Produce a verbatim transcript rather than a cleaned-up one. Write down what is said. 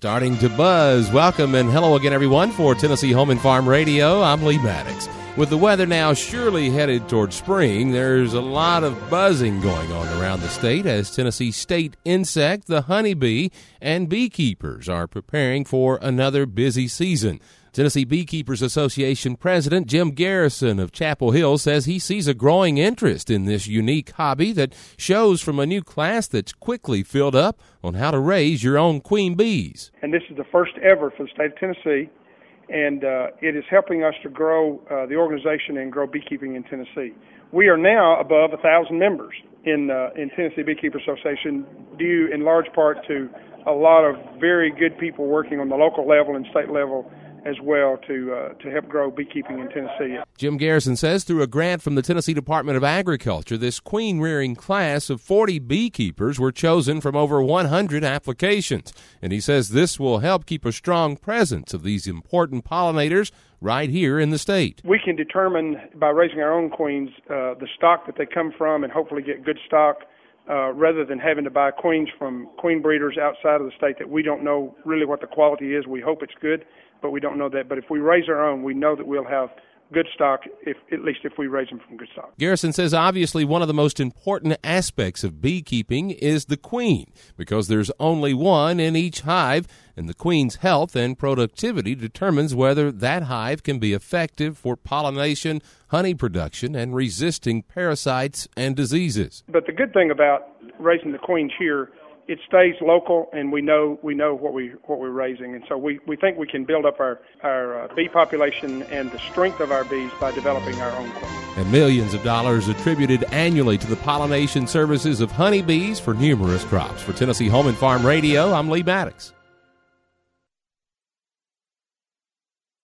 Starting to buzz. Welcome and hello again, everyone, for Tennessee Home and Farm Radio. I'm Lee Maddox. With the weather now surely headed toward spring, there's a lot of buzzing going on around the state as Tennessee state insect, the honeybee, and beekeepers are preparing for another busy season. Tennessee Beekeepers Association President Jim Garrison of Chapel Hill says he sees a growing interest in this unique hobby that shows from a new class that's quickly filled up on how to raise your own queen bees. And this is the first ever for the state of Tennessee, and uh, it is helping us to grow uh, the organization and grow beekeeping in Tennessee. We are now above one thousand members in, uh, in Tennessee Beekeepers Association, due in large part to a lot of very good people working on the local level and state level as well to uh, to help grow beekeeping in Tennessee. Jim Garrison says through a grant from the Tennessee Department of Agriculture, this queen-rearing class of forty beekeepers were chosen from over one hundred applications. And he says this will help keep a strong presence of these important pollinators right here in the state. We can determine by raising our own queens uh, the stock that they come from and hopefully get good stock uh, rather than having to buy queens from queen breeders outside of the state that we don't know really what the quality is. We hope it's good, but we don't know that. But if we raise our own, we know that we'll have good stock, if, at least if we raise them from good stock. Garrison says obviously one of the most important aspects of beekeeping is the queen, because there's only one in each hive, and the queen's health and productivity determines whether that hive can be effective for pollination, honey production, and resisting parasites and diseases. But the good thing about raising the queens here, it stays local, and we know we know what we what we're raising, and so we, we think we can build up our our uh, bee population and the strength of our bees by developing our own queens. And millions of dollars attributed annually to the pollination services of honeybees for numerous crops. For Tennessee Home and Farm Radio, I'm Lee Maddox.